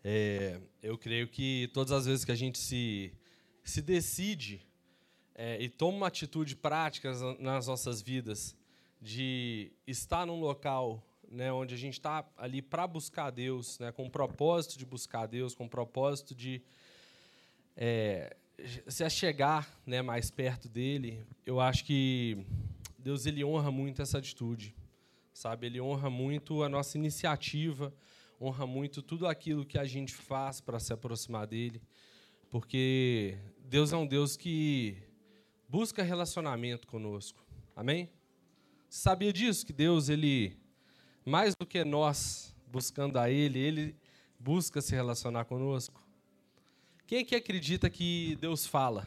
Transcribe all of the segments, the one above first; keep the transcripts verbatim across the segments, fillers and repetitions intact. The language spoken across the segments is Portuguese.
É, eu creio que todas as vezes que a gente se, se decide é, e toma uma atitude prática nas nossas vidas de estar num local, né, onde a gente está ali para buscar Deus, né, com o propósito de buscar Deus, com o propósito de é, se achegar, né, mais perto dele, eu acho que Deus ele honra muito essa atitude, sabe? Ele honra muito a nossa iniciativa, honra muito tudo aquilo que a gente faz para se aproximar dele, porque Deus é um Deus que busca relacionamento conosco. Amém? Você sabia disso? Que Deus, ele, mais do que nós buscando a Ele, Ele busca se relacionar conosco? Quem aqui acredita que Deus fala?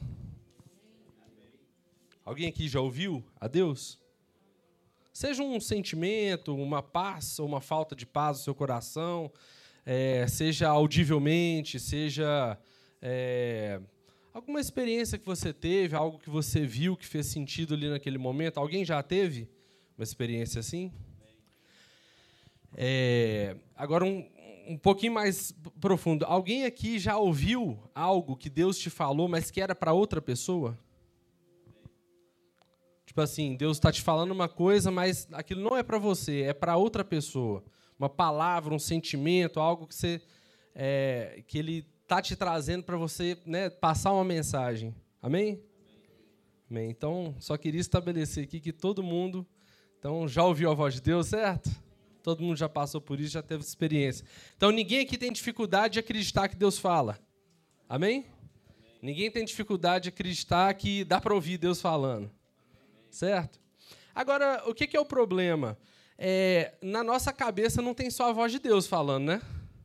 Alguém aqui já ouviu a Deus? Seja um sentimento, uma paz ou uma falta de paz no seu coração, é, seja audivelmente, seja é, alguma experiência que você teve, algo que você viu que fez sentido ali naquele momento. Alguém já teve uma experiência assim? É, agora, um, um pouquinho mais profundo. Alguém aqui já ouviu algo que Deus te falou, mas que era para outra pessoa? Tipo assim, Deus está te falando uma coisa, mas aquilo não é para você, é para outra pessoa. Uma palavra, um sentimento, algo que, você, é, que Ele está te trazendo para você, né, passar uma mensagem. Amém? Amém? Então, só queria estabelecer aqui que todo mundo então, já ouviu a voz de Deus, certo? Todo mundo já passou por isso, já teve experiência. Então, ninguém aqui tem dificuldade de acreditar que Deus fala. Amém? Amém. Ninguém tem dificuldade de acreditar que dá para ouvir Deus falando. Amém. Certo? Agora, o que é o problema? É, na nossa cabeça não tem só a voz de Deus falando, né?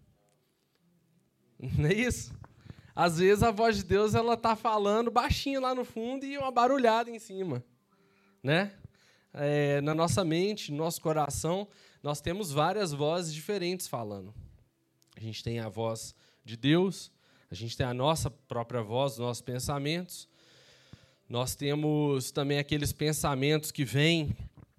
Não é isso? Às vezes a voz de Deus ela está falando baixinho lá no fundo e uma barulhada em cima. Né? É, na nossa mente, no nosso coração, nós temos várias vozes diferentes falando. A gente tem a voz de Deus, a gente tem a nossa própria voz, os nossos pensamentos. Nós temos também aqueles pensamentos que vêm,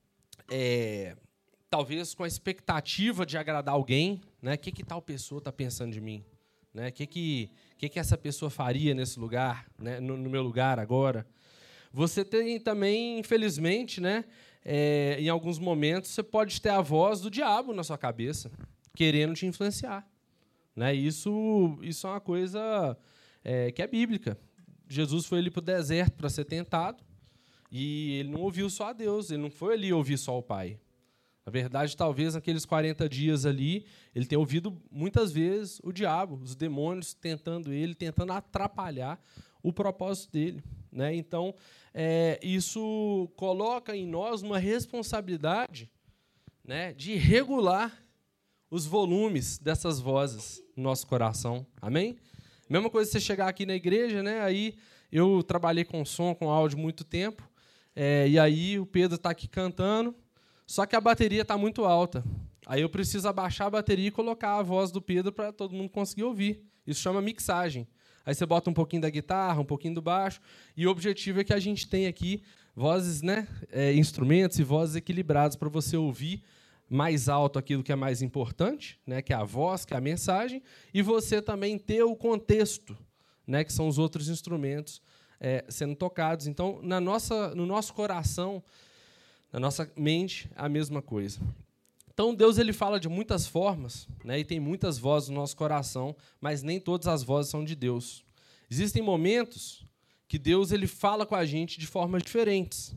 é, talvez com a expectativa de agradar alguém. Né? O que, que tal pessoa está pensando de mim? Né? O que, que, que, que essa pessoa faria nesse lugar, né? no, no meu lugar agora? Você tem também, infelizmente, né, é, em alguns momentos, você pode ter a voz do diabo na sua cabeça, querendo te influenciar. Né? Isso, isso é uma coisa é, que é bíblica. Jesus foi ali para o deserto para ser tentado, e ele não ouviu só a Deus, ele não foi ali ouvir só o Pai. Na verdade, talvez naqueles quarenta dias ali, ele tenha ouvido muitas vezes o diabo, os demônios tentando ele, tentando atrapalhar o propósito dele. Né? Então, é, isso coloca em nós uma responsabilidade, né, de regular os volumes dessas vozes no nosso coração. Amém? Mesma coisa você chegar aqui na igreja, né? Aí eu trabalhei com som, com áudio muito tempo, é, e aí o Pedro está aqui cantando, só que a bateria está muito alta. Aí eu preciso abaixar a bateria e colocar a voz do Pedro para todo mundo conseguir ouvir. Isso chama mixagem. Aí você bota um pouquinho da guitarra, um pouquinho do baixo, e o objetivo é que a gente tenha aqui vozes, né, é, instrumentos e vozes equilibradas para você ouvir mais alto aquilo que é mais importante, né, que é a voz, que é a mensagem, e você também ter o contexto, né, que são os outros instrumentos é, sendo tocados. Então, na nossa, no nosso coração, na nossa mente, a mesma coisa. Então, Deus ele fala de muitas formas, né, e tem muitas vozes no nosso coração, mas nem todas as vozes são de Deus. Existem momentos que Deus ele fala com a gente de formas diferentes.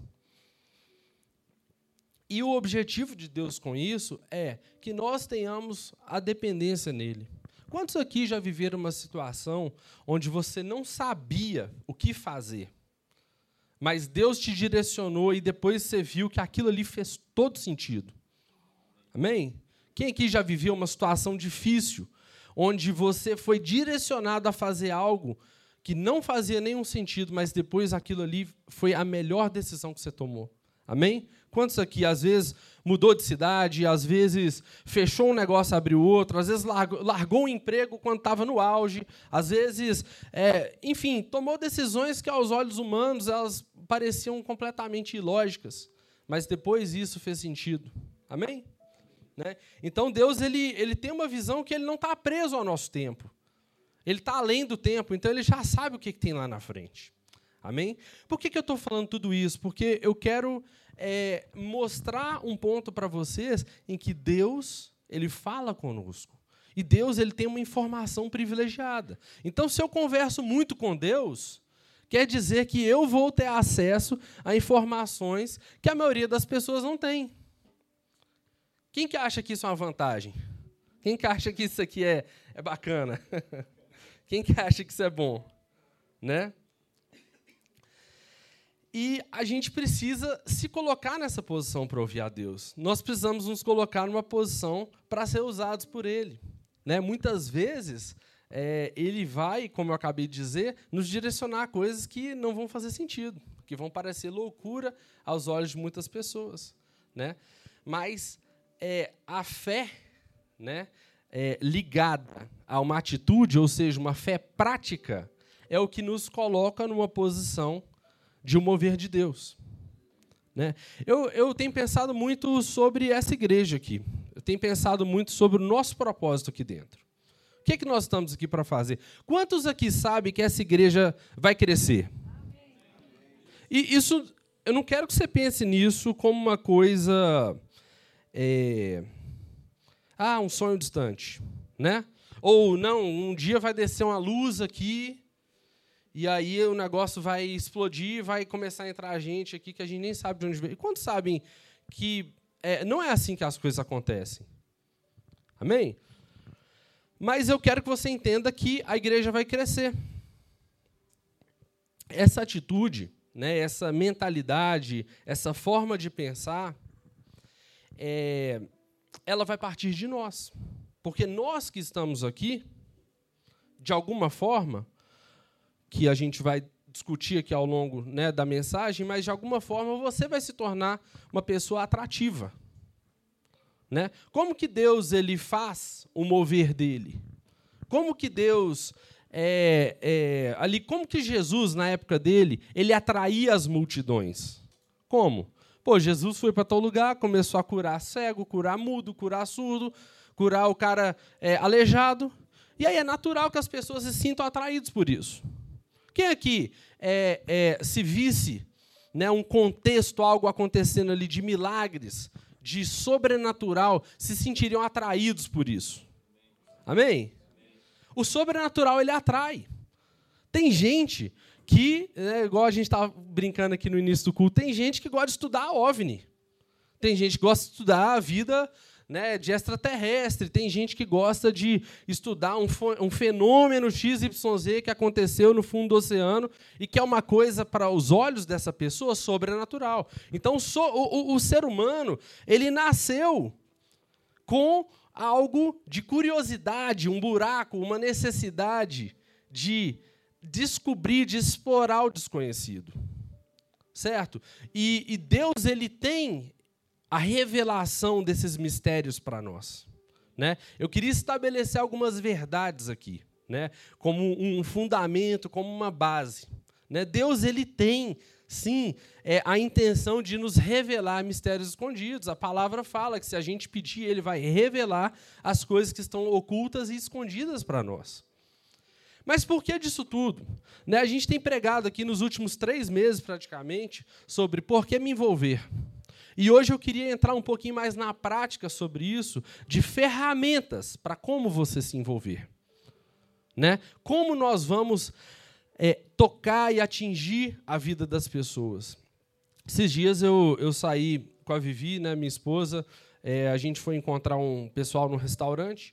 E o objetivo de Deus com isso é que nós tenhamos a dependência nele. Quantos aqui já viveram uma situação onde você não sabia o que fazer, mas Deus te direcionou e depois você viu que aquilo ali fez todo sentido? Amém? Quem aqui já viveu uma situação difícil, onde você foi direcionado a fazer algo que não fazia nenhum sentido, mas depois aquilo ali foi a melhor decisão que você tomou? Amém? Quantos aqui, às vezes, mudou de cidade, às vezes fechou um negócio, abriu outro, às vezes largou, largou um emprego quando estava no auge, às vezes, é, enfim, tomou decisões que, aos olhos humanos, elas pareciam completamente ilógicas, mas depois isso fez sentido. Amém? né? Então, Deus ele, ele tem uma visão que ele não está preso ao nosso tempo. Ele está além do tempo, então ele já sabe o que, que tem lá na frente. Amém? Por que, que eu estou falando tudo isso? Porque eu quero é, mostrar um ponto para vocês em que Deus ele fala conosco. E Deus ele tem uma informação privilegiada. Então, se eu converso muito com Deus, quer dizer que eu vou ter acesso a informações que a maioria das pessoas não tem. Quem que acha que isso é uma vantagem? Quem que acha que isso aqui é, é bacana? Quem que acha que isso é bom? Né? E a gente precisa se colocar nessa posição para ouvir a Deus. Nós precisamos nos colocar numa posição para ser usados por Ele. Né? Muitas vezes, é, Ele vai, como eu acabei de dizer, nos direcionar a coisas que não vão fazer sentido, que vão parecer loucura aos olhos de muitas pessoas. Né? Mas é, a fé, né, é, ligada a uma atitude, ou seja, uma fé prática, é o que nos coloca numa posição de um mover de Deus. Né? Eu, eu tenho pensado muito sobre essa igreja aqui. Eu tenho pensado muito sobre o nosso propósito aqui dentro. O que é que nós estamos aqui para fazer? Quantos aqui sabem que essa igreja vai crescer? E isso, eu não quero que você pense nisso como uma coisa... É, ah, um sonho distante. Né? Ou, não, um dia vai descer uma luz aqui... E aí o negócio vai explodir, vai começar a entrar gente aqui que a gente nem sabe de onde veio. E quantos sabem que é, não é assim que as coisas acontecem? Amém? Mas eu quero que você entenda que a igreja vai crescer. Essa atitude, né, essa mentalidade, essa forma de pensar, é, ela vai partir de nós. Porque nós que estamos aqui, de alguma forma... que a gente vai discutir aqui ao longo, né, da mensagem, mas, de alguma forma, você vai se tornar uma pessoa atrativa. Né? Como que Deus ele faz o mover dele? Como que Deus, é, é, ali, como que Jesus, na época dele, ele atraía as multidões? Como? Pô, Jesus foi para tal lugar, começou a curar cego, curar mudo, curar surdo, curar o cara é, aleijado, e aí é natural que as pessoas se sintam atraídas por isso. Quem aqui é, é, se visse, né, um contexto, algo acontecendo ali de milagres, de sobrenatural, se sentiriam atraídos por isso? Amém? O sobrenatural, ele atrai. Tem gente que, né, igual a gente estava brincando aqui no início do culto, tem gente que gosta de estudar OVNI. Tem gente que gosta de estudar a vida... né, de extraterrestre, tem gente que gosta de estudar um, um fenômeno X Y Z que aconteceu no fundo do oceano e que é uma coisa, para os olhos dessa pessoa, sobrenatural. Então, so, o, o, o ser humano ele nasceu com algo de curiosidade, um buraco, uma necessidade de descobrir, de explorar o desconhecido. Certo? E, e Deus ele tem... a revelação desses mistérios para nós. Né? Eu queria estabelecer algumas verdades aqui, né? Como um fundamento, como uma base. Né? Deus ele tem, sim, é, a intenção de nos revelar mistérios escondidos. A palavra fala que, se a gente pedir, ele vai revelar as coisas que estão ocultas e escondidas para nós. Mas por que disso tudo? Né? A gente tem pregado aqui nos últimos três meses, praticamente, sobre por que me envolver. E hoje eu queria entrar um pouquinho mais na prática sobre isso, de ferramentas para como você se envolver. Né? Como nós vamos é, tocar e atingir a vida das pessoas. Esses dias eu, eu saí com a Vivi, né, minha esposa, é, a gente foi encontrar um pessoal no restaurante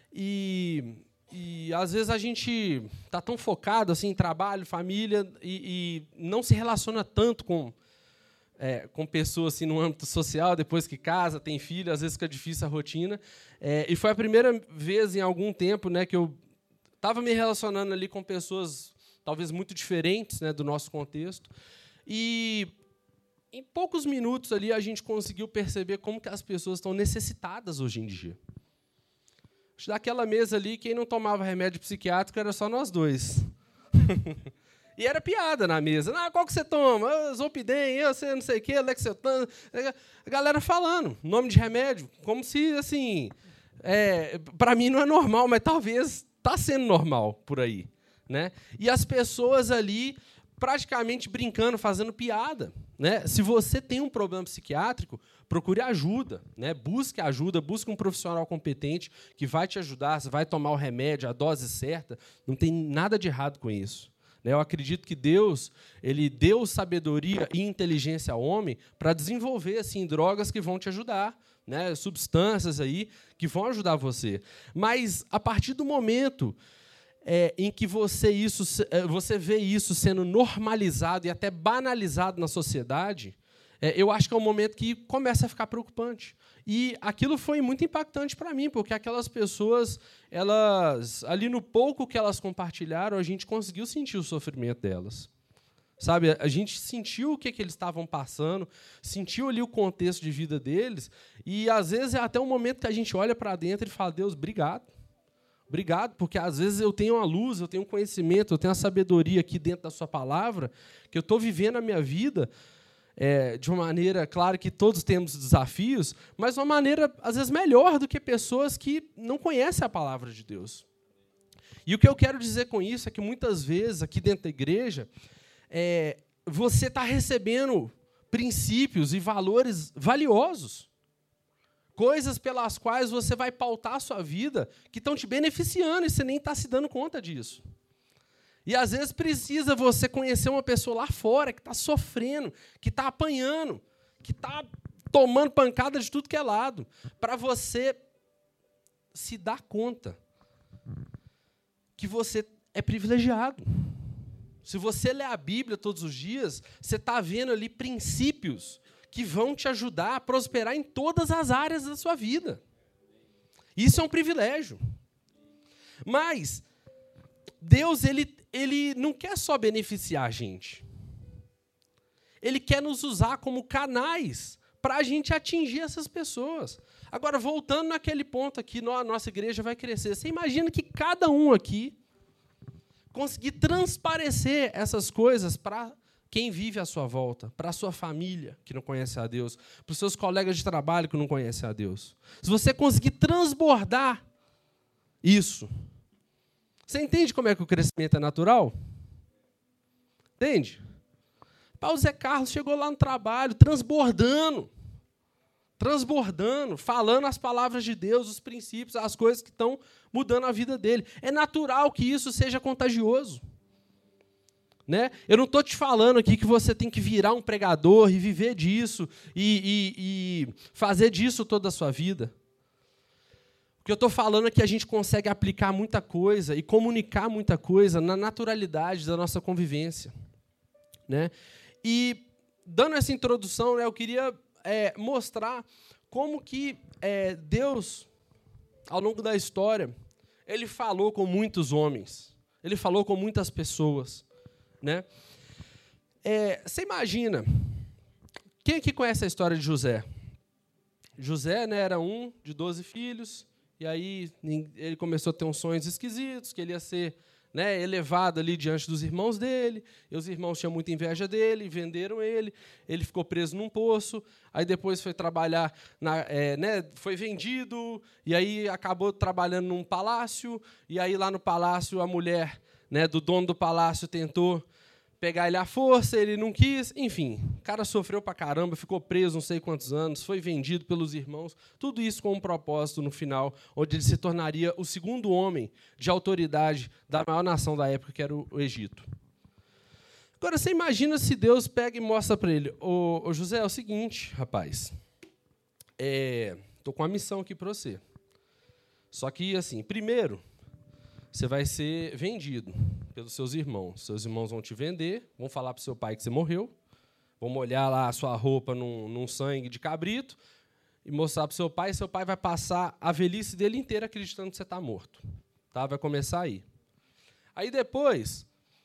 e, e às vezes a gente está tão focado assim, em trabalho, família, e, e não se relaciona tanto com... É, com pessoas assim, no âmbito social, depois que casa, tem filho, às vezes fica difícil a rotina. É, e foi a primeira vez em algum tempo, né, que eu estava me relacionando ali com pessoas talvez muito diferentes, né, do nosso contexto. E em poucos minutos ali a gente conseguiu perceber como que as pessoas estão necessitadas hoje em dia. Daquela mesa ali, quem não tomava remédio psiquiátrico era só nós dois. E era piada na mesa. Ah, qual que você toma? Ah, Zolpidem, eu sei não sei o quê, Lexotan. A galera falando, nome de remédio, como se, assim, é, para mim não é normal, mas talvez está sendo normal por aí. Né? E as pessoas ali praticamente brincando, fazendo piada. Né? Se você tem um problema psiquiátrico, procure ajuda. Né? Busque ajuda, busque um profissional competente que vai te ajudar, você vai tomar o remédio, a dose certa. Não tem nada de errado com isso. Né? Eu acredito que Deus ele deu sabedoria e inteligência ao homem para desenvolver assim, drogas que vão te ajudar, né? Substâncias aí que vão ajudar você. Mas, a partir do momento É, em que você, isso, você vê isso sendo normalizado e até banalizado na sociedade, é, eu acho que é um momento que começa a ficar preocupante. E aquilo foi muito impactante para mim, porque aquelas pessoas, elas, ali no pouco que elas compartilharam, a gente conseguiu sentir o sofrimento delas. Sabe, a gente sentiu o que, que eles estavam passando, sentiu ali o contexto de vida deles, e às vezes é até um momento que a gente olha para dentro e fala, Deus, obrigado. Obrigado, porque às vezes eu tenho a luz, eu tenho um conhecimento, eu tenho a sabedoria aqui dentro da sua palavra, que eu estou vivendo a minha vida é, de uma maneira, claro que todos temos desafios, mas de uma maneira, às vezes, melhor do que pessoas que não conhecem a palavra de Deus. E o que eu quero dizer com isso é que, muitas vezes, aqui dentro da igreja, é, você está recebendo princípios e valores valiosos. Coisas pelas quais você vai pautar a sua vida que estão te beneficiando e você nem está se dando conta disso. E, às vezes, precisa você conhecer uma pessoa lá fora que está sofrendo, que está apanhando, que está tomando pancada de tudo que é lado, para você se dar conta que você é privilegiado. Se você lê a Bíblia todos os dias, você está vendo ali princípios que vão te ajudar a prosperar em todas as áreas da sua vida. Isso é um privilégio. Mas Deus ele, ele não quer só beneficiar a gente. Ele quer nos usar como canais para a gente atingir essas pessoas. Agora, voltando naquele ponto aqui, a nossa igreja vai crescer. Você imagina que cada um aqui conseguir transparecer essas coisas para quem vive à sua volta, para a sua família que não conhece a Deus, para os seus colegas de trabalho que não conhecem a Deus. Se você conseguir transbordar isso, você entende como é que o crescimento é natural? Entende? Paulo Zé Carlos chegou lá no trabalho, transbordando, transbordando, falando as palavras de Deus, os princípios, as coisas que estão mudando a vida dele. É natural que isso seja contagioso. Né? Eu não estou te falando aqui que você tem que virar um pregador e viver disso e, e, e fazer disso toda a sua vida. O que eu estou falando é que a gente consegue aplicar muita coisa e comunicar muita coisa na naturalidade da nossa convivência. Né? E, dando essa introdução, né, eu queria é, mostrar como que é, Deus, ao longo da história, ele falou com muitos homens, ele falou com muitas pessoas. Né? É, você imagina, quem aqui conhece a história de José? José, né, era um de doze filhos, e aí ele começou a ter uns sonhos esquisitos, que ele ia ser, né, elevado ali diante dos irmãos dele, e os irmãos tinham muita inveja dele, venderam ele, ele ficou preso num poço, aí depois foi trabalhar, na, é, né, foi vendido, e aí acabou trabalhando num palácio, e aí lá no palácio a mulher, né, do dono do palácio tentou pegar ele à força, ele não quis, enfim, o cara sofreu pra caramba, ficou preso não sei quantos anos, foi vendido pelos irmãos, tudo isso com um propósito no final, onde ele se tornaria o segundo homem de autoridade da maior nação da época, que era o Egito. Agora, você imagina se Deus pega e mostra para ele, ô, ô José, é o seguinte, rapaz, estou é, com uma missão aqui para você. Só que, assim, primeiro, você vai ser vendido pelos seus irmãos. Seus irmãos vão te vender, vão falar para o seu pai que você morreu, vão molhar lá a sua roupa num, num sangue de cabrito e mostrar para o seu pai, e seu pai vai passar a velhice dele inteira acreditando que você está morto. Tá? Vai começar aí. Aí depois,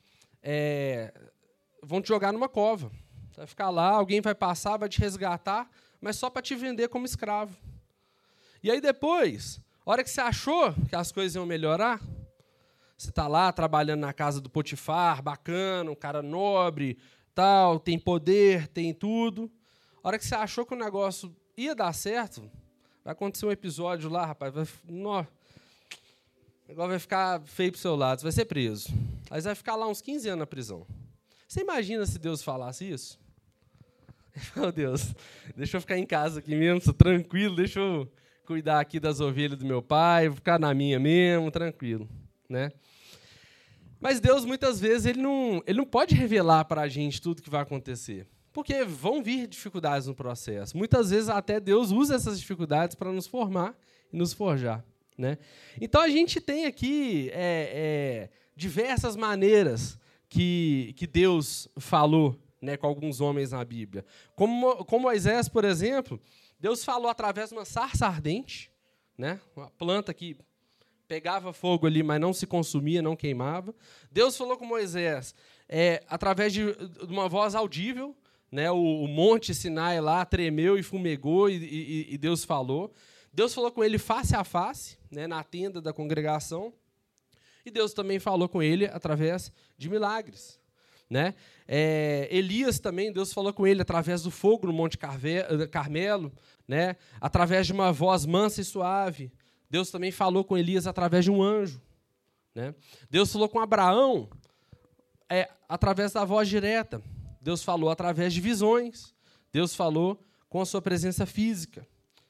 é, vão te jogar numa cova. Você vai ficar lá, alguém vai passar, vai te resgatar, mas só para te vender como escravo. E aí depois, a hora que você achou que as coisas iam melhorar, Você está lá trabalhando na casa do Potifar, bacana, um cara nobre, tal, tem poder, tem tudo. A hora que você achou que o negócio ia dar certo, vai acontecer um episódio lá, rapaz, vai, nó, o negócio vai ficar feio para o seu lado, você vai ser preso. Aí você vai ficar lá uns quinze anos na prisão. Você imagina se Deus falasse isso? Meu Deus, deixa eu ficar em casa aqui mesmo, sou tranquilo, deixa eu cuidar aqui das ovelhas do meu pai, vou ficar na minha mesmo, tranquilo, né? Mas Deus, muitas vezes, ele não, ele não pode revelar para a gente tudo que vai acontecer, porque vão vir dificuldades no processo. Muitas vezes, até Deus usa essas dificuldades para nos formar e nos forjar, né? Então, a gente tem aqui é, é, diversas maneiras que, que Deus falou, né, com alguns homens na Bíblia. Como, como Moisés, por exemplo, Deus falou através de uma sarça ardente, né, uma planta que pegava fogo ali, mas não se consumia, não queimava. Deus falou com Moisés é, através de, de uma voz audível, né, o, o monte Sinai lá tremeu e fumegou, e, e, e Deus falou. Deus falou com ele face a face, né, na tenda da congregação, e Deus também falou com ele através de milagres, né? É, Elias também, Deus falou com ele através do fogo no Monte Carmelo, né? Através de uma voz mansa e suave. Deus também falou com Elias através de um anjo, né? Deus falou com Abraão é, através da voz direta. Deus falou através de visões. Deus falou com a sua presença física.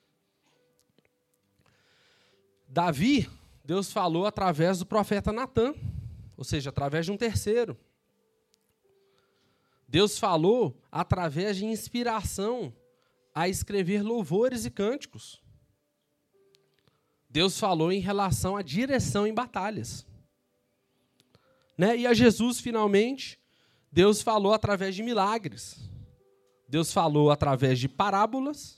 Davi, Deus falou através do profeta Natã, ou seja, através de um terceiro. Deus falou através de inspiração a escrever louvores e cânticos. Deus falou em relação à direção em batalhas. Né? E a Jesus, finalmente, Deus falou através de milagres. Deus falou através de parábolas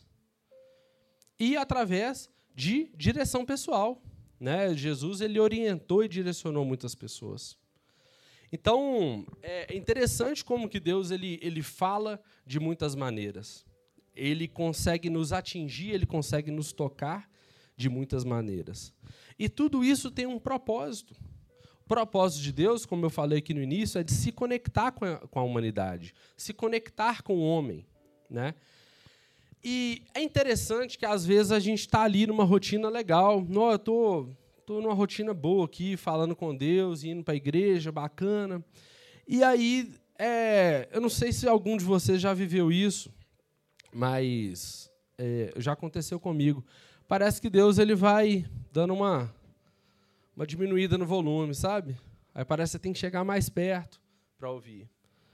e através de direção pessoal. Né? Jesus ele orientou e direcionou muitas pessoas. Então, é interessante como que Deus ele, ele fala de muitas maneiras. Ele consegue nos atingir, ele consegue nos tocar de muitas maneiras. E tudo isso tem um propósito. O propósito de Deus, como eu falei aqui no início, é de se conectar com a, com a humanidade, se conectar com o homem, né? E é interessante que, às vezes, a gente está ali numa rotina legal. Não, eu estou... Estou numa rotina boa aqui, falando com Deus, indo para a igreja, bacana. E aí, é, eu não sei se algum de vocês já viveu isso, mas é, já aconteceu comigo. Parece que Deus ele vai dando uma, uma diminuída no volume, sabe? Aí parece que você tem que chegar mais perto para ouvir.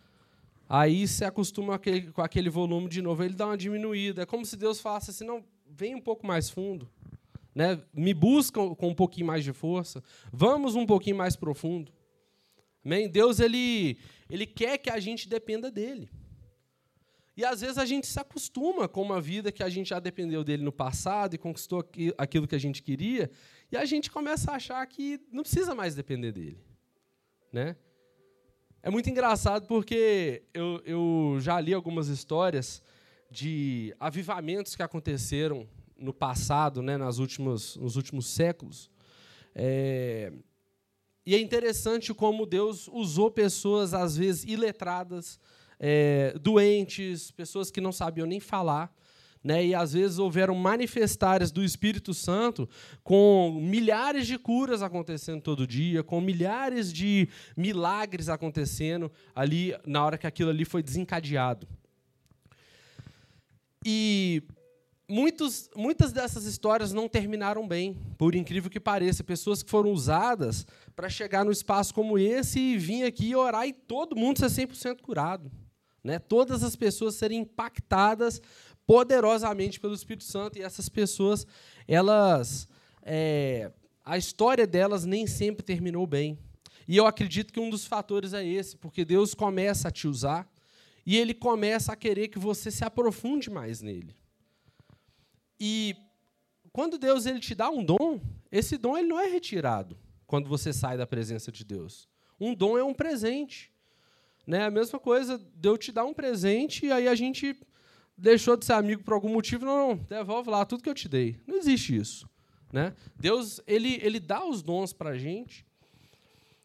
Aí você acostuma aquele, com aquele volume de novo, ele dá uma diminuída. É como se Deus falasse assim, não, vem um pouco mais fundo. Né? Me buscam com um pouquinho mais de força. Vamos um pouquinho mais profundo. Amém? Deus ele, ele quer que a gente dependa dele. E, às vezes, a gente se acostuma com uma vida que a gente já dependeu dele no passado e conquistou aquilo que a gente queria, e a gente começa a achar que não precisa mais depender dele. Né? É muito engraçado porque eu, eu já li algumas histórias de avivamentos que aconteceram no passado, né, nas últimas, nos últimos séculos. É, e é interessante como Deus usou pessoas, às vezes, iletradas, é, doentes, pessoas que não sabiam nem falar, né, e, às vezes, houveram manifestares do Espírito Santo com milhares de curas acontecendo todo dia, com milhares de milagres acontecendo ali na hora que aquilo ali foi desencadeado. E Muitos, muitas dessas histórias não terminaram bem, por incrível que pareça. Pessoas que foram usadas para chegar num espaço como esse e vir aqui orar e todo mundo ser cem por cento curado. Né? Todas as pessoas serem impactadas poderosamente pelo Espírito Santo. E essas pessoas, elas, é, a história delas nem sempre terminou bem. E eu acredito que um dos fatores é esse, porque Deus começa a te usar e Ele começa a querer que você se aprofunde mais nele. E quando Deus ele te dá um dom, esse dom ele não é retirado quando você sai da presença de Deus. Um dom é um presente. Né? A mesma coisa, Deus te dá um presente e aí a gente deixou de ser amigo por algum motivo. Não, não, devolve lá tudo que eu te dei. Não existe isso. Né? Deus ele, ele dá os dons para a gente.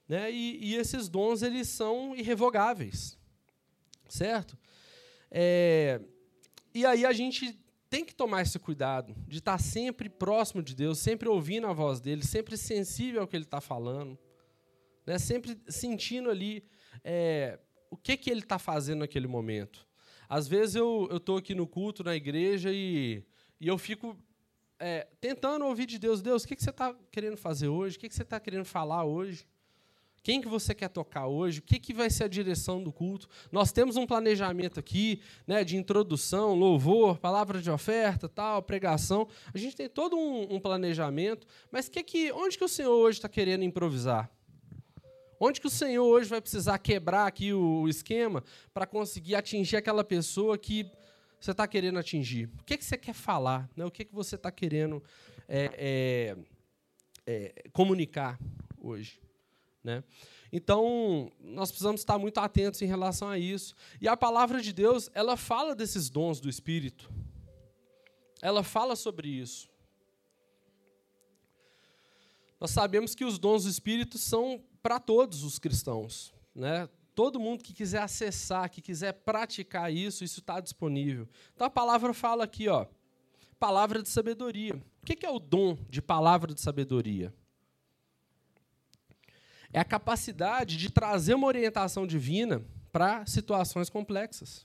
né? E, e esses dons eles são irrevogáveis, certo? É, e aí a gente tem que tomar esse cuidado de estar sempre próximo de Deus, sempre ouvindo a voz dele, sempre sensível ao que ele está falando, né? Sempre sentindo ali é, o que, que ele está fazendo naquele momento. Às vezes eu estou aqui no culto, na igreja, e, e eu fico é, tentando ouvir de Deus. Deus, o que, que você está querendo fazer hoje? O que, que você está querendo falar hoje? Quem que você quer tocar hoje? O que, que vai ser a direção do culto? Nós temos um planejamento aqui, né, de introdução, louvor, palavra de oferta, tal, pregação. A gente tem todo um, um planejamento, mas que que, onde que o Senhor hoje está querendo improvisar? Onde que o Senhor hoje vai precisar quebrar aqui o esquema para conseguir atingir aquela pessoa que você está querendo atingir? O que, que você quer falar? Né? O que, que você está querendo é, é, é, comunicar hoje? Né? Então, nós precisamos estar muito atentos em relação a isso. E a palavra de Deus, ela fala desses dons do Espírito. Ela fala sobre isso. Nós sabemos que os dons do Espírito são para todos os cristãos, né? Todo mundo que quiser acessar, que quiser praticar isso, isso está disponível. Então a palavra fala aqui, ó, palavra de sabedoria. O que é o dom de palavra de sabedoria? É a capacidade de trazer uma orientação divina para situações complexas.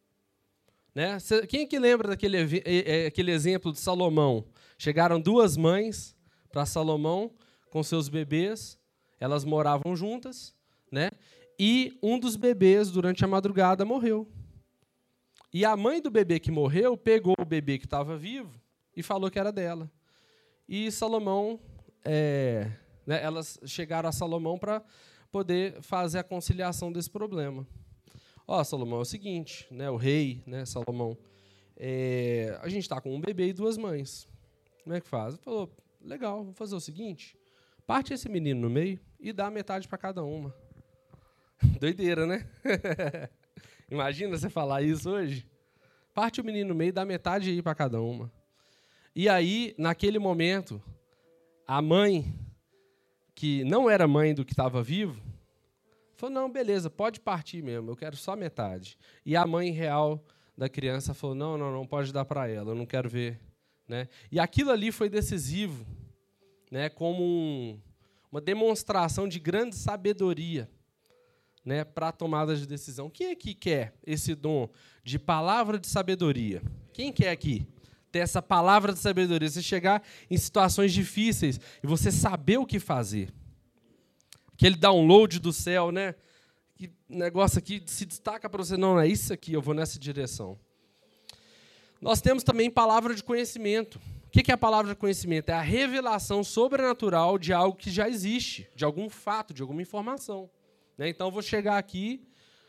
Né? Quem é que lembra daquele aquele exemplo de Salomão? Chegaram duas mães para Salomão com seus bebês, elas moravam juntas, né? E um dos bebês, durante a madrugada, morreu. E a mãe do bebê que morreu pegou o bebê que estava vivo e falou que era dela. E Salomão, é, né, elas chegaram a Salomão para poder fazer a conciliação desse problema. Ó, Salomão, é o seguinte, né, o rei, né, Salomão, é, a gente está com um bebê e duas mães. Como é que faz? Ele falou, legal, vamos fazer o seguinte, parte esse menino no meio e dá metade para cada uma. Doideira, né? Imagina você falar isso hoje. Parte o menino no meio e dá metade aí para cada uma. E aí, naquele momento, a mãe, que não era mãe do que estava vivo, falou, não, beleza, pode partir mesmo, eu quero só metade. E a mãe real da criança falou, não, não, não pode dar para ela, eu não quero ver. Né? E aquilo ali foi decisivo, né, como um, uma demonstração de grande sabedoria, né, para a tomada de decisão. Quem aqui quer esse dom de palavra de sabedoria? Quem quer aqui ter essa palavra de sabedoria? Você chegar em situações difíceis e você saber o que fazer. Aquele download do céu, né? Que negócio aqui se destaca para você. Não, é isso aqui, eu vou nessa direção. Nós temos também palavra de conhecimento. O que é a palavra de conhecimento? É a revelação sobrenatural de algo que já existe, de algum fato, de alguma informação. Então, eu vou chegar aqui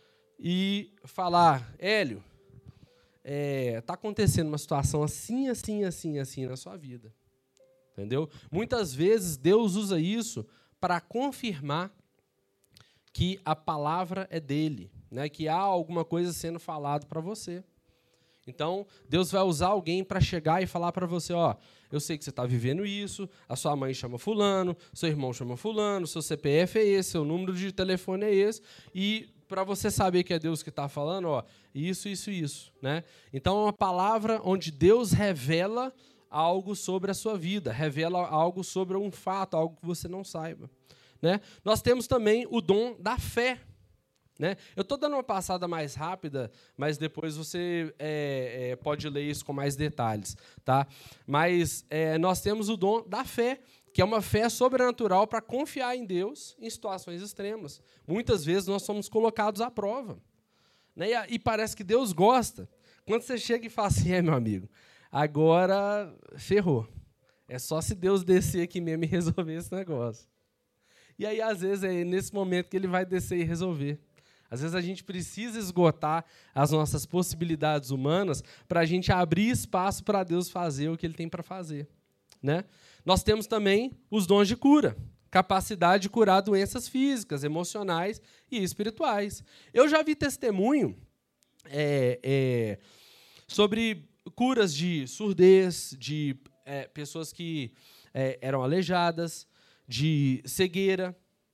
e falar, Hélio, está é, acontecendo uma situação assim, assim, assim, assim na sua vida. Entendeu? Muitas vezes, Deus usa isso para confirmar que a palavra é dele, né? Que há alguma coisa sendo falado para você. Então, Deus vai usar alguém para chegar e falar para você, ó, eu sei que você está vivendo isso, a sua mãe chama fulano, seu irmão chama fulano, seu C P F é esse, seu número de telefone é esse, e para você saber que é Deus que está falando, ó, isso, isso, isso. Né? Então, é uma palavra onde Deus revela algo sobre a sua vida, revela algo sobre um fato, algo que você não saiba. Né? Nós temos também o dom da fé. Né? Eu estou dando uma passada mais rápida, mas depois você é, é, pode ler isso com mais detalhes. Tá? Mas é, nós temos o dom da fé, que é uma fé sobrenatural para confiar em Deus em situações extremas. Muitas vezes nós somos colocados à prova. Né? E, e parece que Deus gosta. Quando você chega e fala assim, é, meu amigo, agora ferrou. É só se Deus descer aqui mesmo e resolver esse negócio. E aí, às vezes, é nesse momento que ele vai descer e resolver. Às vezes a gente precisa esgotar as nossas possibilidades humanas para a gente abrir espaço para Deus fazer o que Ele tem para fazer. Né? Nós temos também os dons de cura, capacidade de curar doenças físicas, emocionais e espirituais. Eu já vi testemunho é, é, sobre curas de surdez, de é, pessoas que é, eram aleijadas, de cegueira.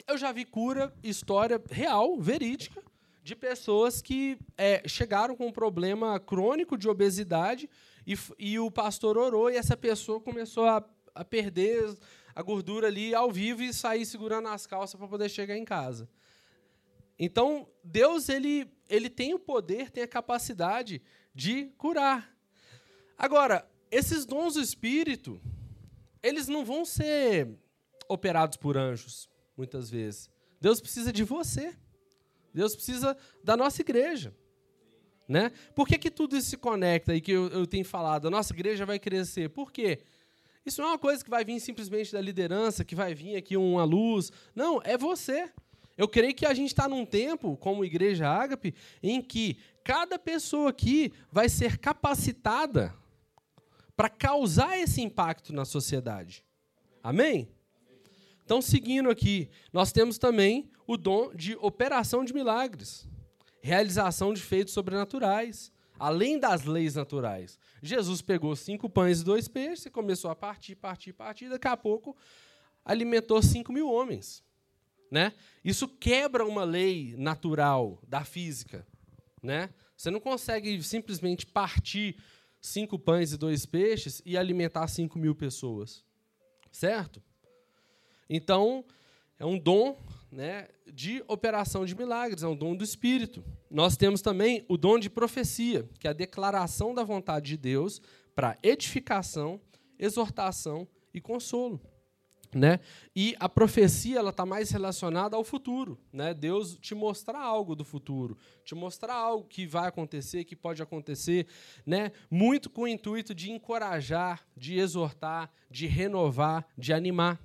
eu já vi cura, história real, verídica, de pessoas que é, chegaram com um problema crônico de obesidade e, e o pastor orou e essa pessoa começou a, a perder a gordura ali ao vivo e sair segurando as calças para poder chegar em casa. Então, Deus ele, ele tem o poder, tem a capacidade de curar. Agora, esses dons do Espírito, eles não vão ser operados por anjos, muitas vezes. Deus precisa de você. Deus precisa da nossa igreja. Né? Por que, que tudo isso se conecta e que eu, eu tenho falado? A nossa igreja vai crescer. Por quê? Isso não é uma coisa que vai vir simplesmente da liderança, que vai vir aqui uma luz. Não, é você. Eu creio que a gente está num tempo, como Igreja Ágape, em que cada pessoa aqui vai ser capacitada para causar esse impacto na sociedade. Amém? Então, seguindo aqui, nós temos também o dom de operação de milagres, realização de feitos sobrenaturais, além das leis naturais. Jesus pegou cinco pães e dois peixes e começou a partir, partir, partir, daqui a pouco alimentou cinco mil homens. Né? Isso quebra uma lei natural da física. Né? Você não consegue simplesmente partir cinco pães e dois peixes e alimentar cinco mil pessoas. Certo? Então, é um dom, né, de operação de milagres, é um dom do Espírito. Nós temos também o dom de profecia, que é a declaração da vontade de Deus para edificação, exortação e consolo. Né? E a profecia ela está mais relacionada ao futuro. Né? Deus te mostrar algo do futuro, te mostrar algo que vai acontecer, que pode acontecer, né? Muito com o intuito de encorajar, de exortar, de renovar, de animar.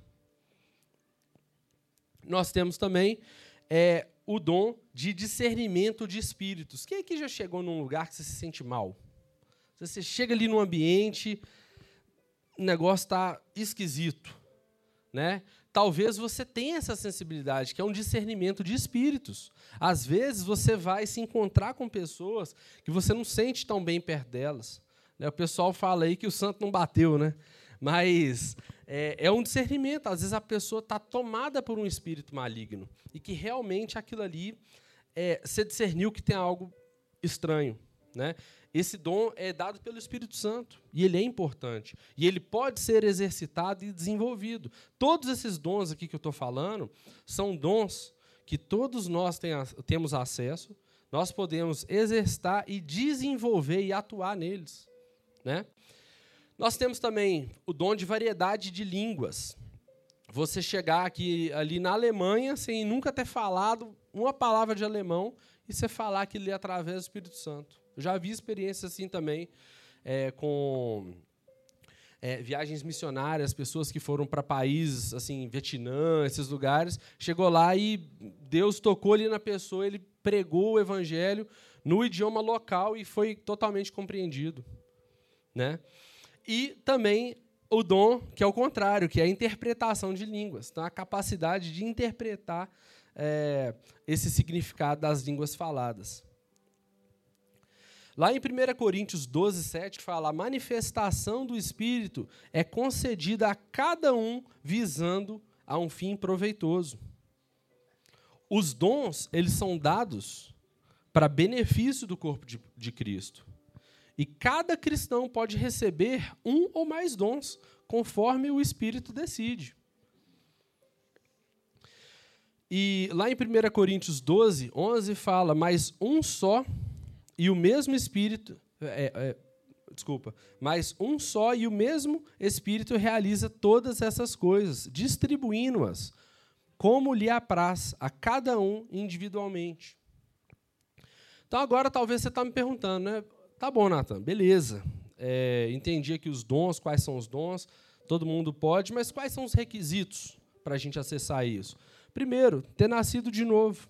Nós temos também é, o dom de discernimento de espíritos. Quem aqui já chegou num lugar que você se sente mal? Você chega ali num ambiente, o negócio está esquisito. Né? Talvez você tenha essa sensibilidade, que é um discernimento de espíritos. Às vezes, você vai se encontrar com pessoas que você não sente tão bem perto delas. Né? O pessoal fala aí que o santo não bateu, né? Mas é, é um discernimento. Às vezes, a pessoa está tomada por um espírito maligno e que realmente aquilo ali, é, você discerniu que tem algo estranho. Né? Esse dom é dado pelo Espírito Santo e ele é importante. E ele pode ser exercitado e desenvolvido. Todos esses dons aqui que eu estou falando são dons que todos nós temos acesso, nós podemos exercitar e desenvolver e atuar neles. Né? Nós temos também o dom de variedade de línguas. Você chegar aqui ali na Alemanha sem nunca ter falado uma palavra de alemão e você falar aquilo ali através do Espírito Santo. Eu já vi experiências assim também, é, com é, viagens missionárias, pessoas que foram para países, assim, Vietnã, esses lugares, chegou lá e Deus tocou ali na pessoa, ele pregou o evangelho no idioma local e foi totalmente compreendido. Né? E também o dom, que é o contrário, que é a interpretação de línguas. Então, a capacidade de interpretar é, esse significado das línguas faladas. Lá em primeira Coríntios doze, sete, fala: a manifestação do Espírito é concedida a cada um visando a um fim proveitoso. Os dons, eles são dados para benefício do corpo de, de Cristo. E cada cristão pode receber um ou mais dons, conforme o Espírito decide. E lá em primeira Coríntios doze, onze, fala: mas um só e o mesmo Espírito... É, é, desculpa. Mas um só e o mesmo Espírito realiza todas essas coisas, distribuindo-as como lhe apraz a cada um individualmente. Então, agora, talvez você está me perguntando, né? Tá bom, Nathan, beleza. É, entendi aqui os dons, quais são os dons, todo mundo pode, mas quais são os requisitos para a gente acessar isso? Primeiro, ter nascido de novo.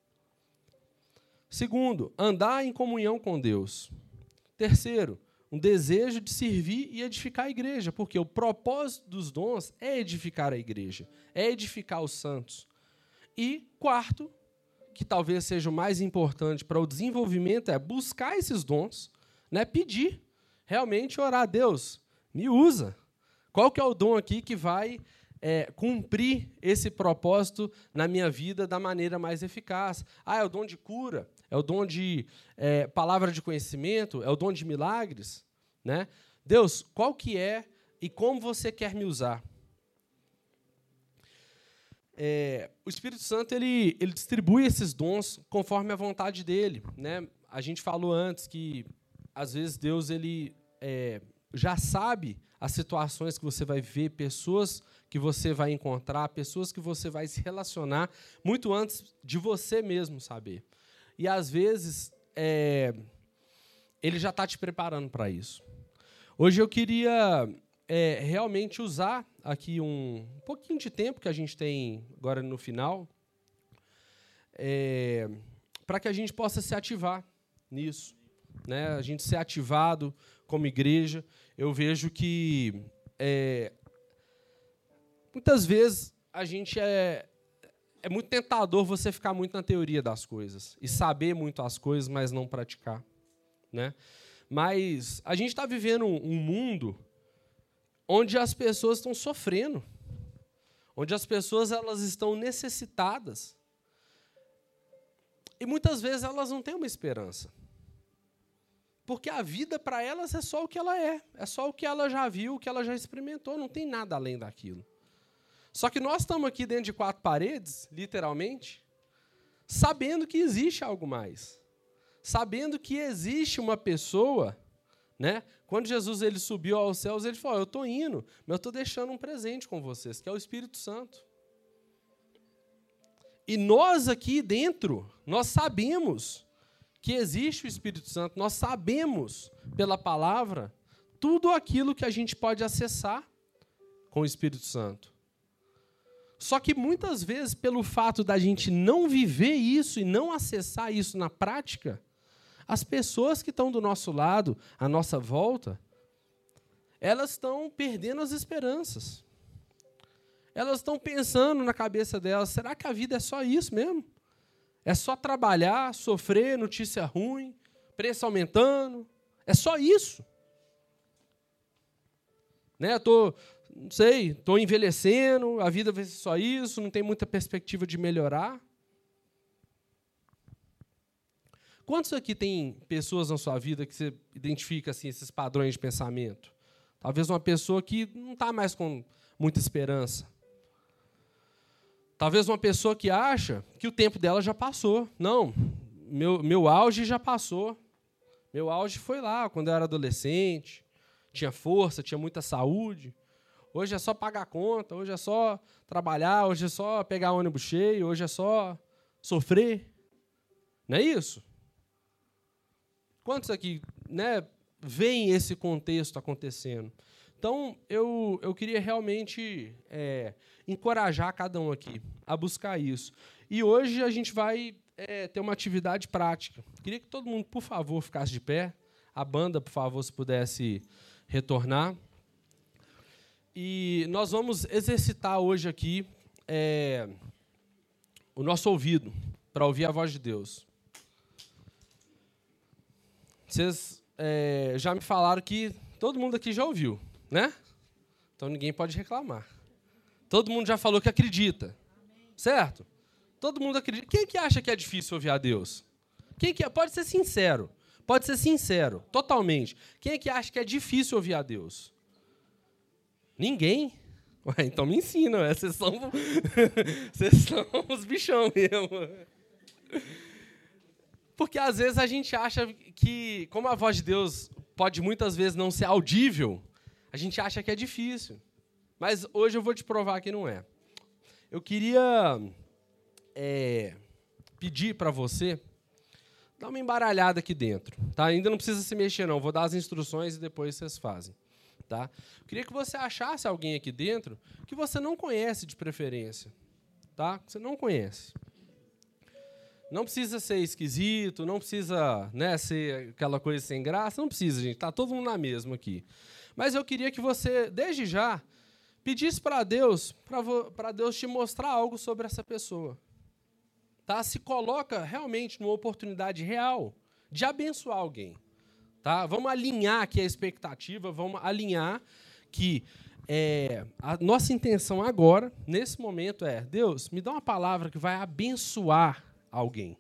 Segundo, andar em comunhão com Deus. Terceiro, um desejo de servir e edificar a igreja, porque o propósito dos dons é edificar a igreja, é edificar os santos. E quarto, que talvez seja o mais importante para o desenvolvimento, é buscar esses dons, né, pedir, realmente orar a Deus, me usa. Qual que é o dom aqui que vai é, cumprir esse propósito na minha vida da maneira mais eficaz. Ah, é o dom de cura, é o dom de é, palavra de conhecimento, é o dom de milagres, né? Deus, qual que é e como você quer me usar? É, o Espírito Santo ele, ele distribui esses dons conforme a vontade dele, né? A gente falou antes que, às vezes, Deus ele, é, já sabe as situações que você vai viver, pessoas que você vai encontrar, pessoas que você vai se relacionar, muito antes de você mesmo saber. E, às vezes, é, ele já está te preparando para isso. Hoje eu queria é, realmente usar aqui um, um pouquinho de tempo que a gente tem agora no final, é, para que a gente possa se ativar nisso, né? A gente ser ativado como igreja. Eu vejo que é, muitas vezes a gente é, é muito tentador você ficar muito na teoria das coisas e saber muito as coisas, mas não praticar, né? Mas a gente está vivendo um mundo onde as pessoas estão sofrendo, onde as pessoas elas estão necessitadas. E muitas vezes elas não têm uma esperança. Porque a vida para elas é só o que ela é, é só o que ela já viu, o que ela já experimentou, não tem nada além daquilo. Só que nós estamos aqui dentro de quatro paredes, literalmente, sabendo que existe algo mais. Sabendo que existe uma pessoa, né? Quando Jesus ele subiu aos céus, ele falou, eu estou indo, mas eu estou deixando um presente com vocês, que é o Espírito Santo. E nós aqui dentro, nós sabemos que existe o Espírito Santo, nós sabemos, pela palavra, tudo aquilo que a gente pode acessar com o Espírito Santo. Só que, muitas vezes, pelo fato da gente não viver isso e não acessar isso na prática, as pessoas que estão do nosso lado, à nossa volta, elas estão perdendo as esperanças. Elas estão pensando na cabeça delas, será que a vida é só isso mesmo? É só trabalhar, sofrer, notícia ruim, preço aumentando, é só isso? Né? Tô, não sei, estou envelhecendo, a vida vai ser só isso, não tem muita perspectiva de melhorar. Quantos aqui tem pessoas na sua vida que você identifica assim, esses padrões de pensamento? Talvez uma pessoa que não está mais com muita esperança. Talvez uma pessoa que acha que o tempo dela já passou. Não, meu, meu auge já passou. Meu auge foi lá, quando eu era adolescente, tinha força, tinha muita saúde. Hoje é só pagar conta, hoje é só trabalhar, hoje é só pegar ônibus cheio, hoje é só sofrer. Não é isso? Quantos aqui, né, veem esse contexto acontecendo? Então, eu, eu queria realmente é, encorajar cada um aqui a buscar isso. E hoje a gente vai é, ter uma atividade prática. Queria que todo mundo, por favor, ficasse de pé. A banda, por favor, se pudesse retornar. E nós vamos exercitar hoje aqui é, o nosso ouvido, para ouvir a voz de Deus. Vocês é, já me falaram que todo mundo aqui já ouviu, né? Então ninguém pode reclamar. Todo mundo já falou que acredita, certo? Todo mundo acredita. Quem que acha que é difícil ouvir a Deus? Quem que é? Pode ser sincero, pode ser sincero, totalmente. Quem é que acha que é difícil ouvir a Deus? Ninguém? Ué, então me ensina, ué. Vocês são, vocês são os bichão mesmo. Porque, às vezes, a gente acha que, como a voz de Deus pode, muitas vezes, não ser audível, a gente acha que é difícil. Mas hoje eu vou te provar que não é. Eu queria é, pedir para você dar uma embaralhada aqui dentro. Tá? Ainda não precisa se mexer, não. Vou dar as instruções e depois vocês fazem. Tá? Eu queria que você achasse alguém aqui dentro que você não conhece de preferência. Tá? Que você não conhece. Não precisa ser esquisito, não precisa, né, ser aquela coisa sem graça, não precisa, gente, está todo mundo na mesma aqui. Mas eu queria que você, desde já, pedisse para Deus, para Deus te mostrar algo sobre essa pessoa. Tá? Se coloca realmente numa oportunidade real de abençoar alguém. Tá? Vamos alinhar aqui a expectativa, vamos alinhar que é, a nossa intenção agora, nesse momento, é: Deus, me dá uma palavra que vai abençoar alguém.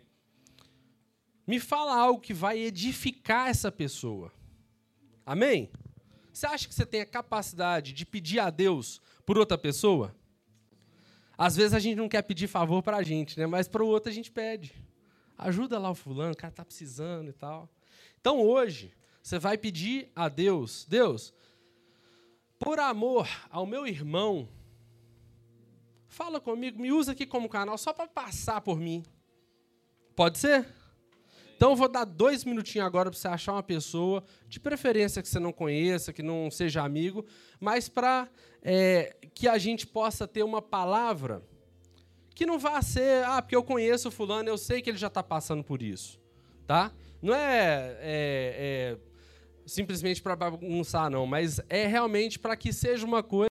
Me fala algo que vai edificar essa pessoa. Amém? Você acha que você tem a capacidade de pedir a Deus por outra pessoa? Às vezes a gente não quer pedir favor para a gente, né? Mas para o outro a gente pede. Ajuda lá o fulano, o cara está precisando e tal. Então hoje, você vai pedir a Deus: Deus, por amor ao meu irmão, fala comigo, me usa aqui como canal só para passar por mim. Pode ser? Então, eu vou dar dois minutinhos agora para você achar uma pessoa, de preferência que você não conheça, que não seja amigo, mas para é, que a gente possa ter uma palavra que não vá ser, ah, porque eu conheço o fulano, eu sei que ele já está passando por isso. Tá? Não é, é, é simplesmente para bagunçar, não, mas é realmente para que seja uma coisa